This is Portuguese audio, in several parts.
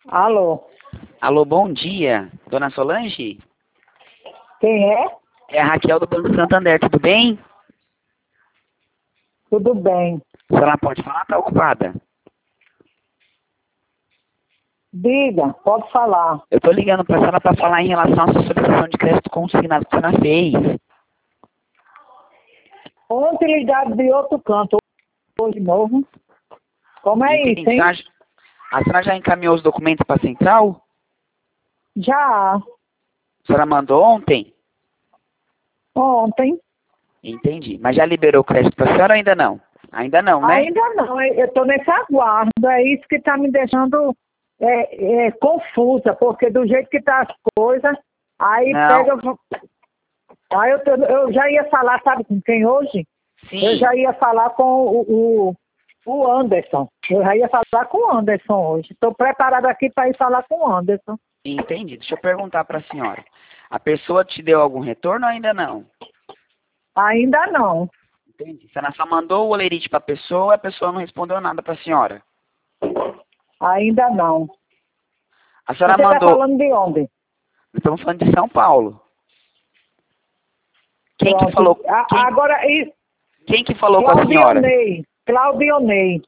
Alô, Alô, bom dia. Dona Solange? quem é? É a Raquel do Banco Santander, tudo bem? Tudo bem. A senhora pode falar? Tá ocupada? Diga, pode falar. Eu tô ligando pra senhora pra falar em relação à sua solicitação de crédito consignado que a senhora fez. Ontem ligado de outro canto, hoje de novo. Como é Entendi. isso, hein? A senhora já encaminhou os documentos pra central? Já, A senhora mandou ontem? ontem. Entendi. Mas já liberou o crédito pra senhora ou ainda não? Ainda não, né? Ainda não, eu estou nesse aguardo. É isso que está me deixando confusa, porque do jeito que tá as coisas, aí Não. pega. Aí eu já ia falar, sabe com quem hoje? Eu Sim. já ia falar com o Anderson. Eu já ia falar com o Anderson hoje. Estou preparada aqui para ir falar com o Anderson. Entendi. Deixa eu perguntar pra senhora. A pessoa te deu algum retorno ou ainda não? Ainda não. Entendi. A senhora só mandou o olerite pra pessoa, a pessoa não respondeu nada pra senhora. Ainda não. A senhora Você está mandou. falando de onde? Estamos falando de São Paulo. Quem que Pronto. falou? Agora, Quem que falou com a senhora? Claudionei.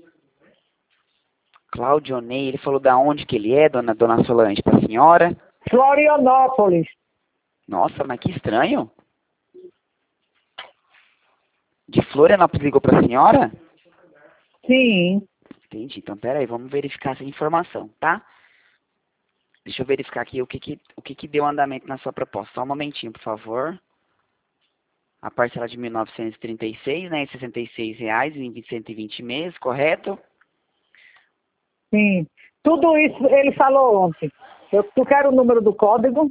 Claudionei, ele falou da onde que ele é, dona Solange, pra senhora? Florianópolis. Nossa, mas que estranho. De Florianópolis ligou pra senhora? Sim. Entendi. Então, peraí, vamos verificar essa informação, tá? Deixa eu verificar aqui o que deu andamento na sua proposta. Só um momentinho, por favor. A parcela de 1.936, né? R$ 66 em 120 meses, correto? Sim. Tudo isso ele falou ontem. Tu quer o número do código?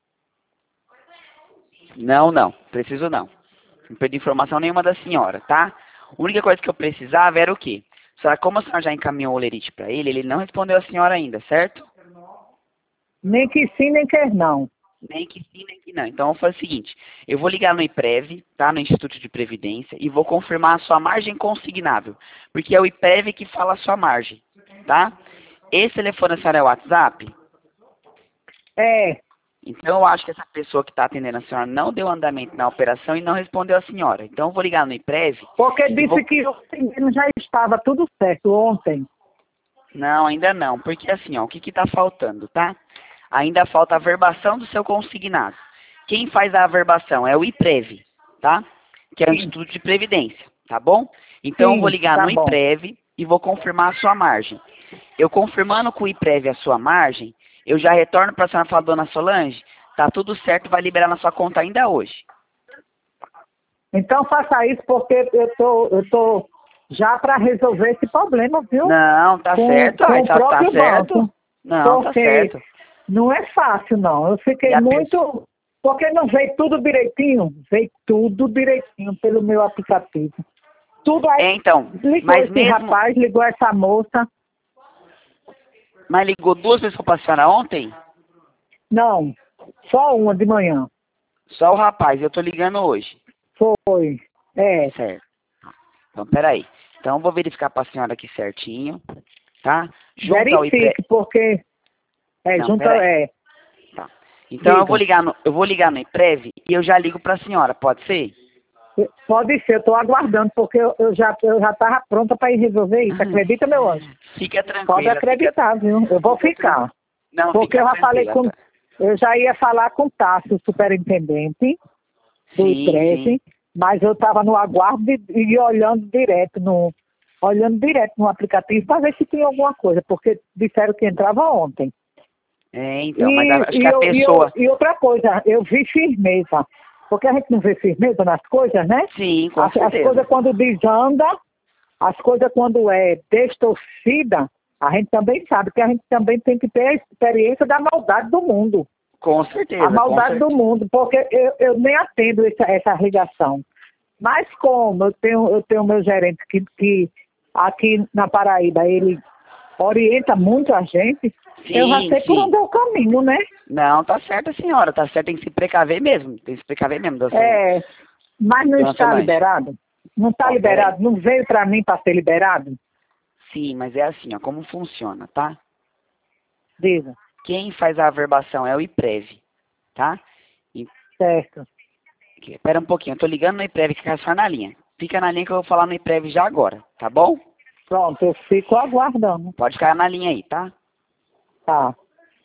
Não. Preciso não. Não perdi informação nenhuma da senhora, tá? A única coisa que eu precisava era o quê? Como a senhora já encaminhou o olerite para ele não respondeu a senhora ainda, certo? Nem que sim, nem que não. Nem que sim, nem que não. Então, eu vou fazer o seguinte. Eu vou ligar no IPREV, tá? No Instituto de Previdência, e vou confirmar a sua margem consignável. Porque é o IPREV que fala a sua margem, tá? Esse telefone, a senhora é o WhatsApp? É, Então, eu acho que essa pessoa que está atendendo a senhora não deu andamento na operação e não respondeu a senhora. Então, eu vou ligar no IPREV porque e vou... disse que ontem já estava tudo certo, ontem. Não, ainda não. Porque assim, ó, o que está faltando, tá? Ainda falta a verbação do seu consignado. Quem faz a averbação é o IPREV, tá? Que é o Sim. Instituto de Previdência, tá bom? Então, eu vou Sim, ligar tá no bom. IPREV e vou confirmar a sua margem. Eu confirmando com o IPREV a sua margem, eu já retorno para a senhora e falo, dona Solange, tá tudo certo, vai liberar na sua conta ainda hoje. Então faça isso porque eu tô já para resolver esse problema, viu? Não, tá certo, Com ai, o tá próprio certo. banco. Não, tá Porque certo. não é fácil, não. Eu E fiquei a pessoa... muito. Porque não veio tudo direitinho? Veio tudo direitinho pelo meu aplicativo. Tudo aí. então, Ligou mas esse mesmo... rapaz, ligou essa moça. Mas ligou 2 vezes pra senhora ontem? Não, só uma de manhã. Só o rapaz, eu tô ligando hoje. Foi. É. Certo. Então, peraí. Então, eu vou verificar pra senhora aqui certinho, tá? Junto ao IPREV... Verifique, porque. Não, Junto. peraí. Tá. Então, Diga. eu vou ligar no IPREV e eu já ligo pra senhora, pode ser? Pode ser, eu estou aguardando, porque eu já estava pronta para ir resolver isso. Acredita, meu anjo? Fica tranquila. Pode acreditar, viu? Eu vou ficar. Não, Porque fica eu já falei tranquila. com. Eu já ia falar com o Tássio, superintendente do Sim. IPREV, mas eu estava no aguardo e olhando direto no aplicativo para ver se tinha alguma coisa, porque disseram que entrava ontem. Então, mas acho que a pessoa... E outra coisa, eu vi firmeza. Porque a gente não vê firmeza nas coisas, né? Sim, com As certeza. coisas quando desanda, as coisas quando é distorcida, a gente também sabe que a gente também tem que ter a experiência da maldade do mundo. Com certeza. A maldade do mundo, porque eu nem atendo essa ligação. Mas como eu tenho meu gerente que aqui na Paraíba, ele orienta muito a gente, eu já sei por onde é o caminho, né? Não, tá certo, senhora. Tá certo, tem que se precaver mesmo. Tem que se precaver mesmo. Mas não está Solange. liberado? Não está liberado? Não veio para mim para ser liberado? Sim, mas é assim, ó, como funciona, tá? Diga. Quem faz a averbação é o IPREV, tá? E, Certo. espera um pouquinho, eu tô ligando no IPREV que é só na linha. Fica na linha que eu vou falar no IPREV já agora, tá bom? Pronto, eu fico aguardando. Pode ficar na linha aí, tá? Tá.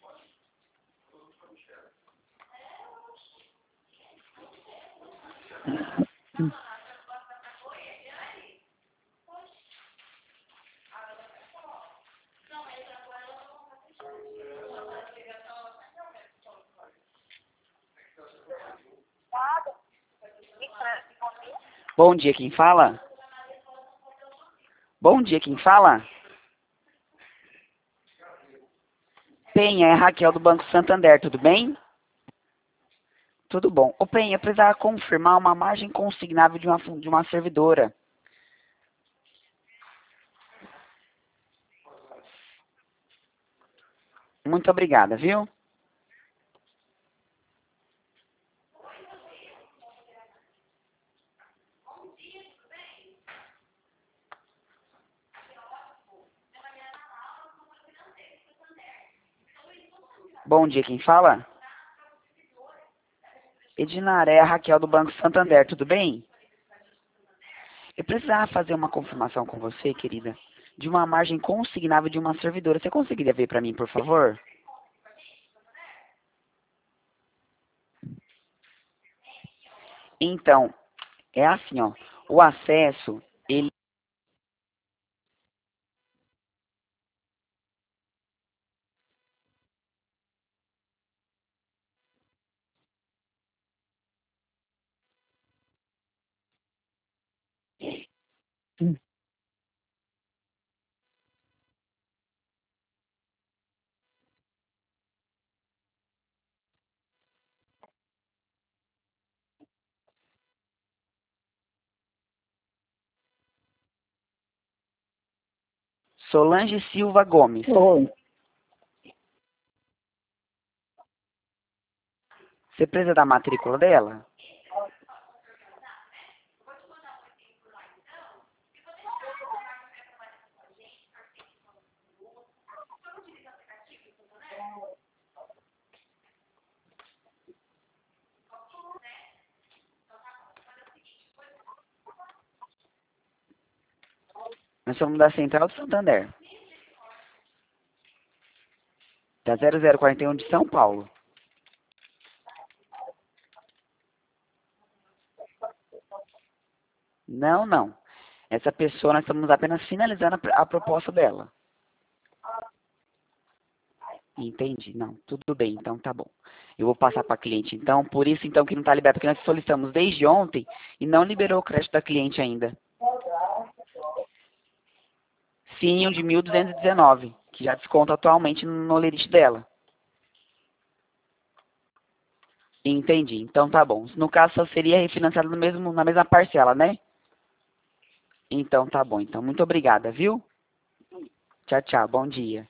Bom dia, quem fala? Bom dia, quem fala? Penha, é Raquel do Banco Santander, tudo bem? Tudo bom. Ô Penha, eu precisava confirmar uma margem consignável de uma servidora. Muito obrigada, viu? Bom dia, quem fala? Edinaré, Raquel do Banco Santander, tudo bem? Eu precisava fazer uma confirmação com você, querida, de uma margem consignável de uma servidora. Você conseguiria ver para mim, por favor? Então, é assim, ó. O acesso, ele... Solange Silva Gomes. Oi. Você precisa da matrícula dela? Nós somos da Central do Santander. Da 0041 de São Paulo. Não, não. Essa pessoa, nós estamos apenas finalizando a proposta dela. Entendi. Não, tudo bem, então tá bom. Eu vou passar para a cliente, então. Por isso, então, que não está liberado, porque nós solicitamos desde ontem e não liberou o crédito da cliente ainda. Sim, o de 1.219, que já desconta atualmente no lerite dela. Entendi. Então tá bom. No caso, só seria refinanciado na mesma parcela, né? Então tá bom. Então, muito obrigada, viu? Tchau, tchau. Bom dia.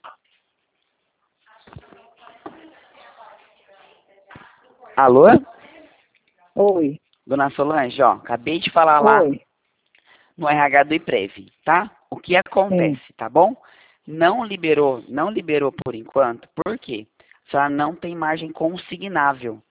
Alô? Oi. Dona Solange, ó, acabei de falar lá Oi. no RH do IPREV, tá? O que Sim. acontece, tá bom? Não liberou por enquanto, por quê? A senhora não tem margem consignável,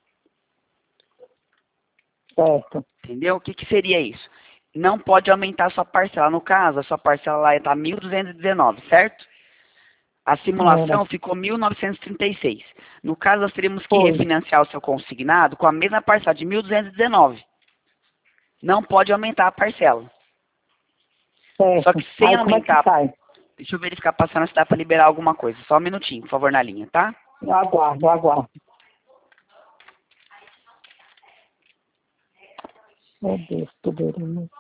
Certo. entendeu? O que que seria isso? Não pode aumentar a sua parcela. No caso, a sua parcela lá está 1.219, certo? A Era. simulação ficou 1.936. No caso, nós teríamos que Foi. refinanciar o seu consignado com a mesma parcela de 1.219. Não pode aumentar a parcela. Só Certo. que sem Aí como é que aumentar. sai? Deixa eu verificar passando se dá para liberar alguma coisa. Só um minutinho, por favor, na linha, tá? Eu aguardo, eu aguardo. Meu Deus, poderia.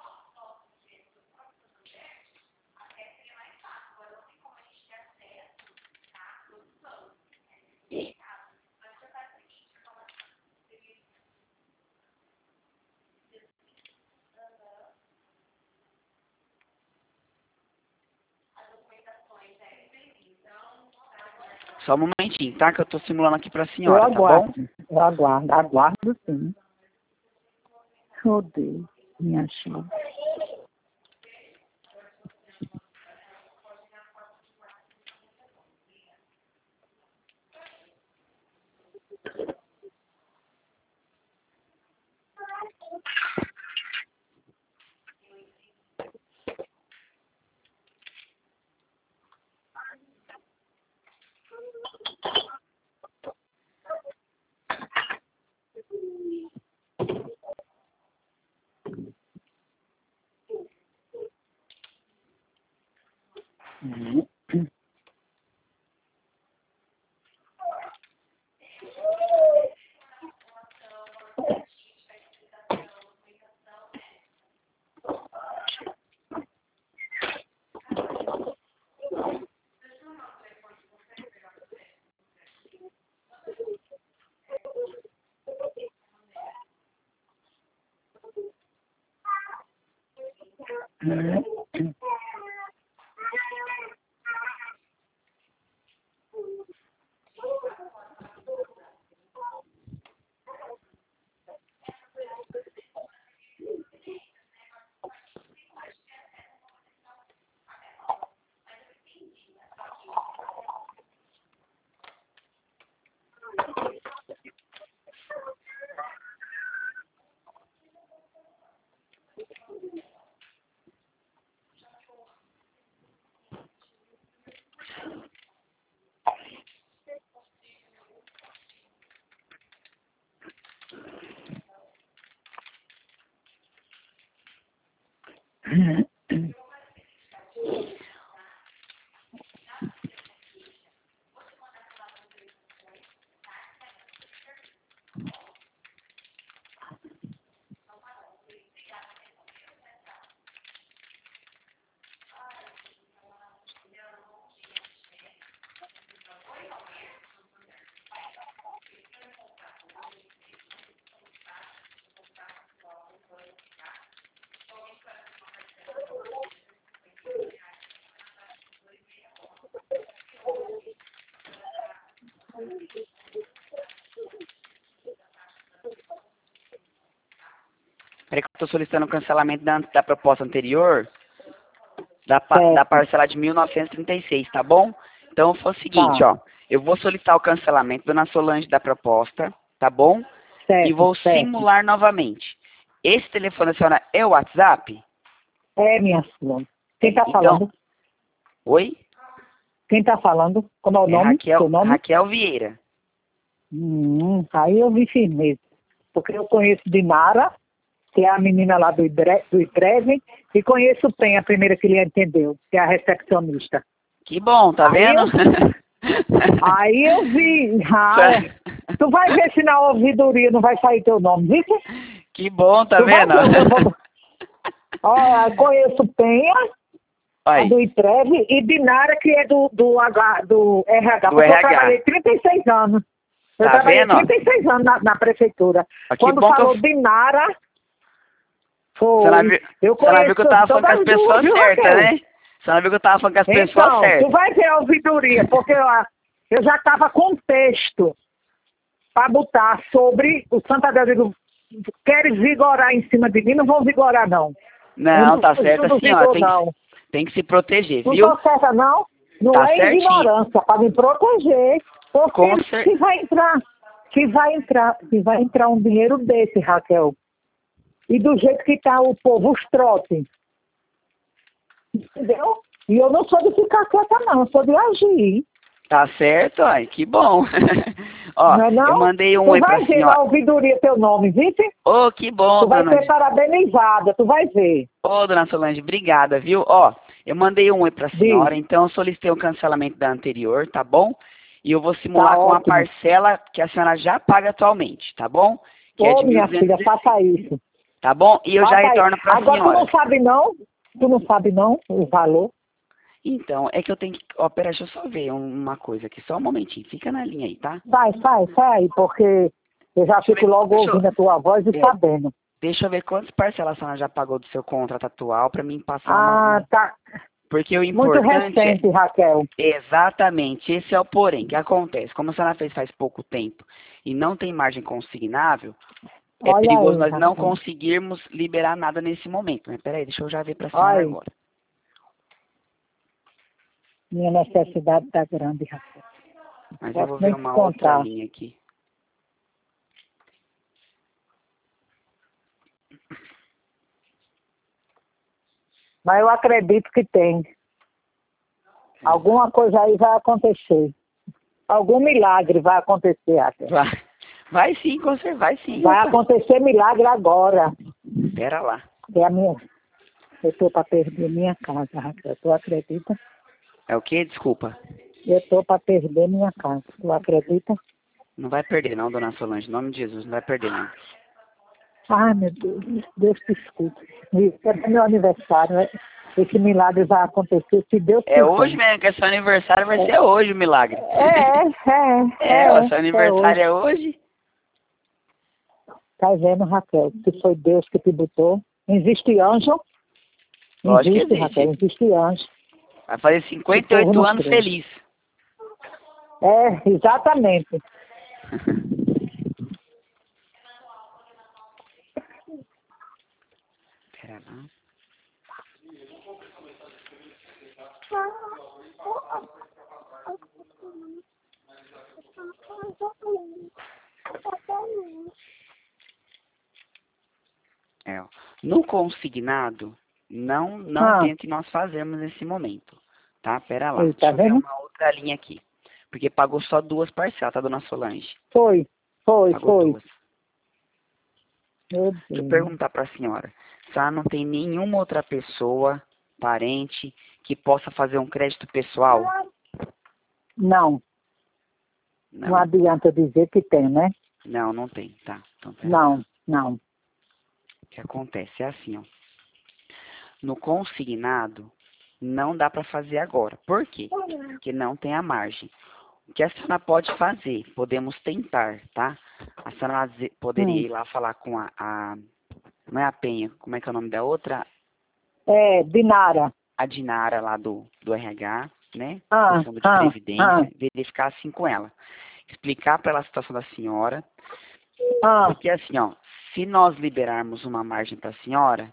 Só um momentinho, tá? Que eu tô simulando aqui pra Eu senhora, tá bom? aguardo. Eu aguardo. Aguardo sim. Oh Deus, minha chuva. Peraí que eu estou solicitando o cancelamento da proposta anterior, da Certo. parcela de 1936, tá bom? Então, foi o seguinte, Tá. ó. Eu vou solicitar o cancelamento, dona Solange, da proposta, tá bom? E Certo, vou certo. simular novamente. Esse telefone da senhora é o WhatsApp? É, minha filha. Quem tá Então, falando? oi? Quem tá falando? Como é o É nome? Seu nome? Raquel Vieira. Aí eu vi firmeza. Porque eu conheço Dinara, que é a menina lá do ITREV, e conheço o PEN, a primeira que ele entendeu, que é a recepcionista. Que bom, tá Aí vendo? Aí eu vi. Tu vai ver se na ouvidoria não vai sair teu nome, viu? Que bom, tá Tu vai vendo? ver, eu vou... Ó, conheço Penha, a Aí, do ITREV, e Dinara, que é do RH, do porque eu RH. trabalhei 36 anos. Eu Tá trabalhei vendo? 36 anos na prefeitura. Ó, que Quando bom que falou eu... Dinara, Você não foi. viu, Eu você não viu conheço que eu tava falando com todas as as duas, pessoas viu, certas, Raquel? né? Você não viu que eu tava falando com as pessoas Então, tu certas. vai ver a ouvidoria, porque eu já estava com texto para botar sobre o Santa Deus. Eu digo, querem vigorar em cima de mim, não vão vigorar, não. Não, tá Eu certo não assim, ó. vigor, não. Tem que se proteger, Não viu? tô certa, não. Não Tá é certinho. ignorância, para me proteger. Porque Com cer... se vai entrar um dinheiro desse, Raquel. E do jeito que tá o povo, os trotes. Entendeu? E eu não sou de ficar quieta, não. Eu sou de agir. Tá certo, ai, que bom. Ó, Não é não? eu mandei um Tu oi pra vai ver senhora. na ouvidoria teu nome, viu? Ô, que bom, Tu vai dona... ser parabenizada, tu vai ver. Ô, dona Solange, obrigada, viu? Ó, eu mandei um oi pra Diz, senhora, então eu solicitei o cancelamento da anterior, tá bom? E eu vou simular tá com a ótimo. parcela que a senhora já paga atualmente, tá bom? Que é Ô, de minha filha, 1.216, faça isso. tá bom? E eu já Faça isso. retorno pra Agora tu senhora. não sabe não? Tu não sabe não o valor? Então, é que eu tenho que... Ó, pera, deixa eu só ver uma coisa aqui, só um momentinho. Fica na linha aí, tá? Sai, porque eu já fico logo Deixa eu, ouvindo a tua voz e é, sabendo. deixa eu ver quantas parcelas a senhora já pagou do seu contrato atual pra mim passar Ah, tá. Porque o Muito importante é... recente, Raquel. Exatamente, esse é o porém. O que acontece? Como a senhora fez faz pouco tempo e não tem margem consignável, é Olha perigoso aí, nós não Raquel. conseguirmos liberar nada nesse momento. Mas peraí, deixa eu já ver pra Olha senhora aí. agora. Minha necessidade tá grande, Raquel. Mas eu Posso vou ver nem te uma outra contar. linha aqui. Mas eu acredito que tem. Alguma coisa aí vai acontecer. Algum milagre vai acontecer, Raquel. Vai sim, com certeza, vai sim. Vai Opa. acontecer milagre agora. Pera lá. É a minha... Eu estou para perder minha casa, Raquel. Tu acredita? É o quê? Desculpa. Eu tô para perder minha casa. Tu acredita? Não vai perder não, dona Solange. Em nome de Jesus, não vai perder não. Ai, meu Deus. Deus te escute. É meu aniversário, né? Esse milagre vai acontecer se Deus É quiser. hoje mesmo, que é seu aniversário, vai ser hoje o milagre. O seu aniversário é hoje? Tá vendo, Raquel? Se foi Deus que te botou. Existe anjo? Lógico que Existe, existe. Raquel, existe anjo. Vai fazer 58 anos feliz. É, exatamente. Pera lá. É, ó. No consignado, não tem o que nós fazemos nesse momento. Tá? Pera lá. Tá Deixa eu ver vendo? uma outra linha aqui. Porque pagou só 2 parcelas, tá, dona Solange? Foi. Pagou 2. Meu Deixa eu Deus. perguntar para a senhora. A senhora não tem nenhuma outra pessoa, parente, que possa fazer um crédito pessoal? Não. Não adianta dizer que tem, né? Não tem, tá. Então, Não. O que acontece é assim, ó. No consignado, não dá para fazer agora. Por quê? Porque não tem a margem. O que a senhora pode fazer? Podemos tentar, tá? A senhora poderia ir lá falar com a... Não é a Penha, como é que é o nome da outra? É, Dinara. A Dinara lá do RH, né? Ah, Do Fundo de ah, Previdência. Verificar assim com ela. Explicar para ela a situação da senhora. Porque assim, ó, se nós liberarmos uma margem para a senhora,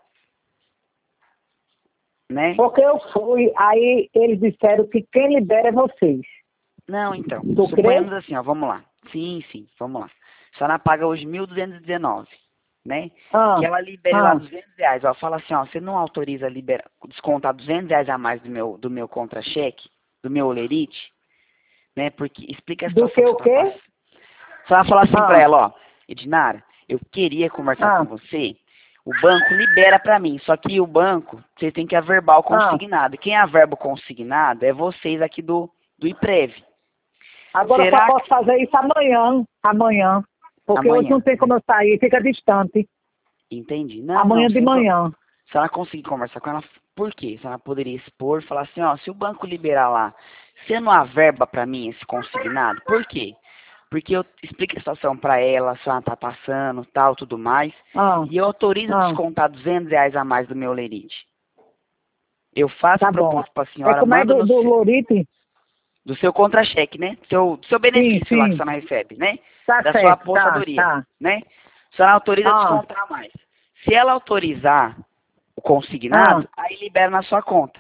né? Porque eu fui, aí eles disseram que quem libera é vocês. Não, então. Tu Suponhamos crê? assim, ó, vamos lá. Sim, vamos lá. A senhora paga hoje 1.219, né? Que ela libere lá R$200, ó. Fala assim, ó, você não autoriza descontar R$200 a mais do meu contra-cheque, do meu olerite, né? Porque explica a situação Do que o quê? passando. A senhora fala assim pra ela, ó, Edinara, eu queria conversar com você. O banco libera para mim, só que o banco, vocês têm que averbar o consignado. Quem averba o consignado é vocês aqui do IPREV. Agora Será só posso fazer isso amanhã. Porque hoje não tem como eu sair, fica distante. Entendi. Não, amanhã de manhã. Se ela conseguir conversar com ela, por quê? Se ela poderia expor, falar assim, ó, se o banco liberar lá, você não averba para mim esse consignado? Por quê? Porque eu explico a situação para ela, se ela tá passando, tal, tudo mais, e eu autorizo descontar R$200 a mais do meu lerite. Eu faço a proposta para a senhora, como é do lorite? Do seu contra-cheque, né? Do seu benefício lá que a senhora recebe, né? Da sua aposentadoria, né? A senhora autoriza a descontar mais. Se ela autorizar o consignado, aí libera na sua conta.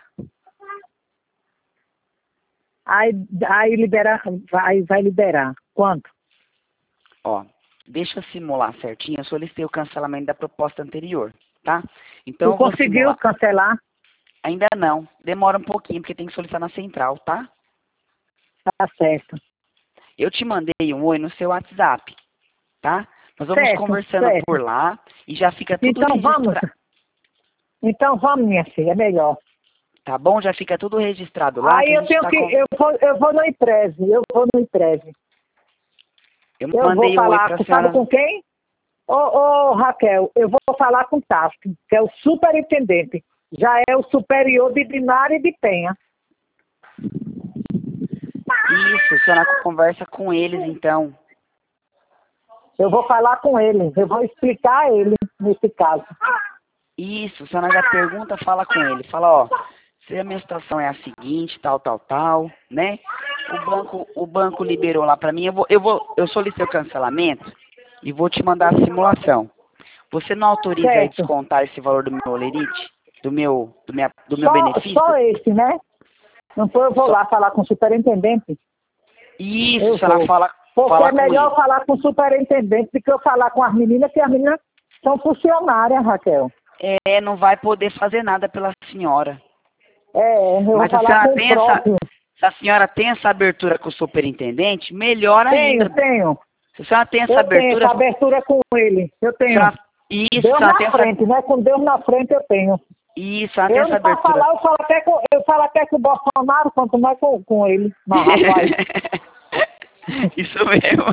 Aí libera, vai liberar. Quanto? Ó, deixa eu simular certinho. Eu solicitei o cancelamento da proposta anterior, tá? Então Tu conseguiu cancelar? Ainda não. Demora um pouquinho, porque tem que solicitar na central, tá? Tá certo. Eu te mandei um oi no seu WhatsApp, tá? Nós vamos conversando por lá e já fica tudo registrado. Então vamos, minha filha, é melhor. Tá bom? Já fica tudo registrado lá. Aí eu vou no IPREV, Eu mandei um oi pra senhora. Sabe com quem? Ô, Raquel, eu vou falar com o Taft, que é o superintendente. Já é o superior de Dinara e de Penha. Isso, a senhora conversa com eles, então. Eu vou falar com ele, eu vou explicar a ele nesse caso. Isso, a senhora já pergunta, fala com ele. Fala, ó, se a minha situação é a seguinte, tal, né? O banco liberou lá pra mim, eu solicitei o cancelamento e vou te mandar a simulação. Você não autoriza a descontar esse valor do meu olerite? Do meu benefício? Só esse, né? Não foi, eu vou lá falar com o superintendente. Isso, a senhora fala. Porque fala é melhor falar com o superintendente do que eu falar com as meninas, que as meninas são funcionárias, Raquel. Não vai poder fazer nada pela senhora. Eu vou falar com o próprio. Se a senhora tem essa abertura com o superintendente, melhor ainda. Tenho. Se a senhora tem essa abertura... Tenho essa abertura com ele. Eu tenho. Isso, Deus na frente, né? Com Deus na frente eu tenho. Isso, até Eu essa não posso abertura. falar, eu falo até com o Bolsonaro, quanto mais com ele. Não, rapaz. Isso mesmo.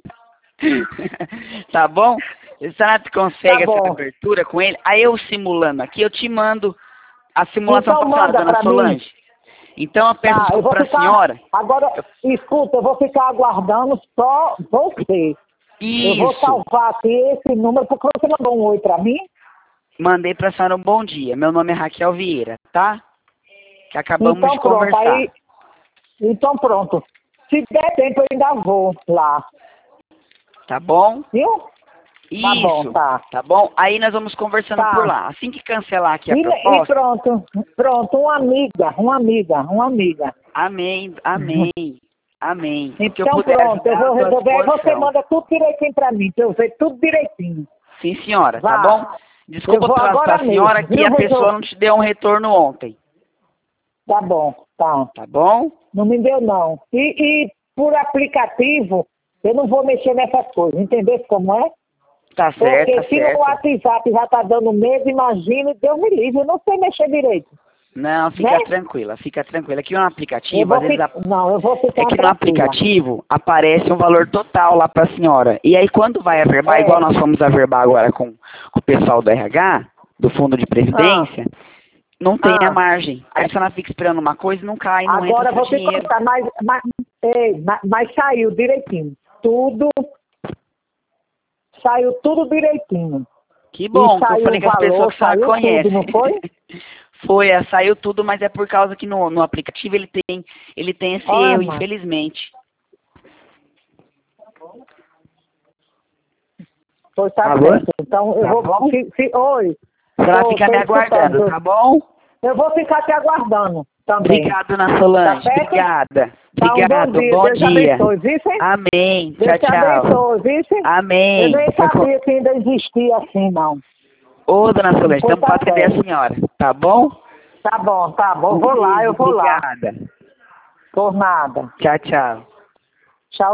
Tá bom? Se você consegue Tá essa bom. abertura com ele, aí eu simulando aqui, eu te mando a simulação Então pra senhora, manda dona pra mim. Solange. Então eu peço Tá, eu desculpa vou pra ficar. senhora. Agora, escuta, eu vou ficar aguardando só você. Eu vou Isso. salvar aqui esse número, porque você mandou um oi pra mim. Mandei pra senhora um bom dia. Meu nome é Raquel Vieira, tá? Que acabamos Então de pronto, conversar. aí. Então pronto. Se der tempo, eu ainda vou lá. Tá bom? Viu? Tá bom, Isso. tá. Tá bom? Aí nós vamos conversando Tá. por lá. Assim que cancelar aqui a E proposta. pronto, uma amiga. Amém, amém, amém. O que eu Então puder pronto, eu ajudar, vou eu tô à resolver. Aí você disposição. manda tudo direitinho pra mim, pra eu ver tudo direitinho. Sim, senhora, tá Vá. bom? Eu Desculpa vou pra agora senhora mesmo, que viu? a pessoa não te deu um retorno ontem. Tá bom, tá. Tá bom? Não me deu não. E por aplicativo, eu não vou mexer nessas coisas, entendeu como é? Tá certo, Porque tá se no certo. WhatsApp já tá dando medo, imagine, Deus me livre, eu não sei mexer direito. Não, fica Né? tranquila, fica tranquila. Aqui no aplicativo, Eu vou às vezes Não, eu vou é ficar que no tranquila. aplicativo aparece um valor total lá pra senhora. E aí quando vai averbar, igual É. nós fomos averbar agora com o pessoal do RH, do Fundo de Ah, Previdência, não tem a ah. margem. Aí a senhora fica esperando uma coisa e não cai, não entra Agora o seu eu vou te dinheiro. contar, mas saiu direitinho. Saiu tudo direitinho. Que E bom, que eu saiu falei o com as pessoas valor, que a senhora saiu conhece. tudo, não foi? Foi, saiu tudo, mas é por causa que no aplicativo ele tem esse Olha, erro, mano. infelizmente. Pois tá Alô? certo. Então eu Tá vou. bom? Oi. A senhora Tô fica me escutando. aguardando, tá bom? Eu vou ficar te aguardando também. Obrigado, dona Solange. Tá certo? Obrigada. Tá, um bom Obrigado, dia. bom Deus te dia. abençoe, viu? Sim? Amém. Deus Tchau, te tchau. abençoe, viu? Sim? Eu Amém. nem sabia que ainda existia assim, não. Ô, dona Solange, Pois estamos tá para atender a certo. senhora, tá bom? Tá bom, tá bom. Um Vou lá, beijo, eu vou lá. obrigada. Por nada. Tchau, tchau.